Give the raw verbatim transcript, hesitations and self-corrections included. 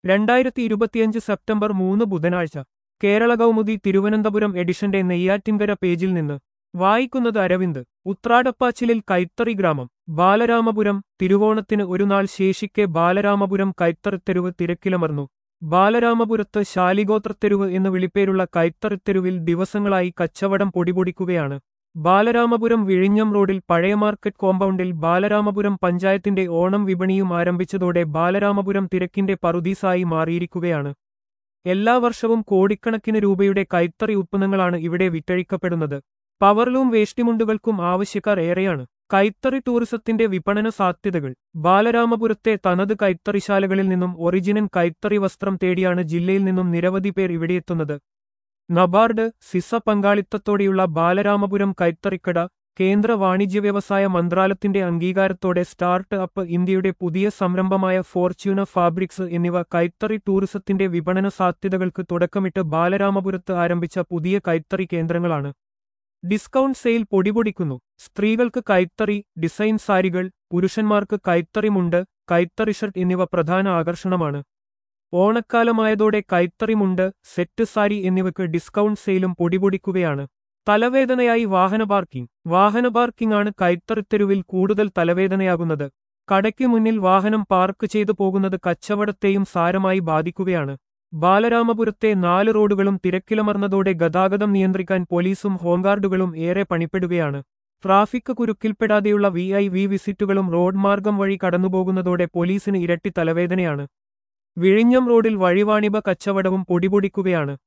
രണ്ടായിരത്തി ഇരുപത്തിയഞ്ച് സെപ്റ്റംബർ മൂന്ന് ബുധനാഴ്ച കേരള കൗമുദി തിരുവനന്തപുരം എഡിഷന്റെ നെയ്യാറ്റിൻകര പേജിൽ നിന്ന് വായിക്കുന്നത് അരവിന്ദ്. ഉത്രാടപ്പാച്ചിലിൽ കൈത്തറി ഗ്രാമം. ബാലരാമപുരം. തിരുവോണത്തിന് ഒരു നാൾ ശേഷിക്കെ ബാലരാമപുരം കൈത്തറിത്തെരുവ് തിരക്കിലമർന്നു. ബാലരാമപുരത്ത് ശാലിഗോത്രത്തെരുവ് എന്ന് വിളിപ്പേരുള്ള കൈത്തറിത്തെരുവിൽ ദിവസങ്ങളായി കച്ചവടം പൊടിപൊടിക്കുകയാണ്. ബാലരാമപുരം വിഴിഞ്ഞം റോഡിൽ പഴയ മാർക്കറ്റ് കോമ്പൗണ്ടിൽ ബാലരാമപുരം പഞ്ചായത്തിന്റെ ഓണം വിപണിയും ആരംഭിച്ചതോടെ ബാലരാമപുരം തിരക്കിന്റെ പറുദീസായി മാറിയിരിക്കുകയാണ്. എല്ലാ വർഷവും കോടിക്കണക്കിന് രൂപയുടെ കൈത്തറി ഉത്പന്നങ്ങളാണ് ഇവിടെ വിറ്റഴിക്കപ്പെടുന്നത്. പവർലൂം വേഷ്ടിമുണ്ടുകൾക്കും ആവശ്യക്കാർ ഏറെയാണ്. കൈത്തറി ടൂറിസത്തിന്റെ വിപണന സാധ്യതകൾ. ബാലരാമപുരത്തെ തനത് കൈത്തറിശാലകളിൽ നിന്നും ഒറിജിനൽ കൈത്തറി വസ്ത്രം തേടിയാണ് ജില്ലയിൽ നിന്നും നിരവധി പേർ ഇവിടെയെത്തുന്നത്. നബാർഡ്, സിസ പങ്കാളിത്തത്തോടെയുള്ള ബാലരാമപുരം കൈത്തറിക്കട കേന്ദ്ര വാണിജ്യ വ്യവസായ മന്ത്രാലയത്തിന്റെ അംഗീകാരത്തോടെ സ്റ്റാർട്ട് അപ്പ് ഇന്ത്യയുടെ പുതിയ സംരംഭമായ ഫോർച്യൂണ ഫാബ്രിക്സ് എന്നിവ കൈത്തറി ടൂറിസത്തിന്റെ വിപണന സാധ്യതകൾക്ക് തുടക്കമിട്ട് ബാലരാമപുരത്ത് ആരംഭിച്ച പുതിയ കൈത്തറി കേന്ദ്രങ്ങളാണ്. ഡിസ്കൗണ്ട് സെയിൽ പൊടിപൊടിക്കുന്നു. സ്ത്രീകൾക്ക് കൈത്തറി ഡിസൈൻ സാരികൾ, പുരുഷന്മാർക്ക് കൈത്തറി മുണ്ട്, കൈത്തറി ഷർട്ട് എന്നിവ പ്രധാന ആകർഷണമാണ്. ഓണക്കാലമായതോടെ കൈത്തറി മുണ്ട്, സെറ്റ് സാരി എന്നിവയ്ക്ക് ഡിസ്കൗണ്ട് സെയിലും പൊടിപൊടിക്കുകയാണ്. തലവേദനയായി വാഹന പാർക്കിംഗ്. വാഹന പാർക്കിംഗ് ആണ് കൈത്തറിത്തെരുവിൽ കൂടുതൽ തലവേദനയാകുന്നത്. കടയ്ക്ക് മുന്നിൽ വാഹനം പാർക്ക് ചെയ്തു പോകുന്നത് കച്ചവടത്തെയും സാരമായി ബാധിക്കുകയാണ്. ബാലരാമപുരത്തെ നാല് റോഡുകളും തിരക്കിലമർന്നതോടെ ഗതാഗതം നിയന്ത്രിക്കാൻ പോലീസും ഹോംഗാർഡുകളും ഏറെ പണിപ്പെടുകയാണ്. ട്രാഫിക് കുരുക്കിൽപ്പെടാതെയുള്ള വി ഐ വി വിസിറ്റുകളും റോഡ് മാർഗം വഴി കടന്നുപോകുന്നതോടെ പോലീസിന് ഇരട്ടി തലവേദനയാണ്. വിഴിഞ്ഞം റോഡിൽ വഴിവാണിഭ കച്ചവടവും പൊടിപൊടിക്കുകയാണ്.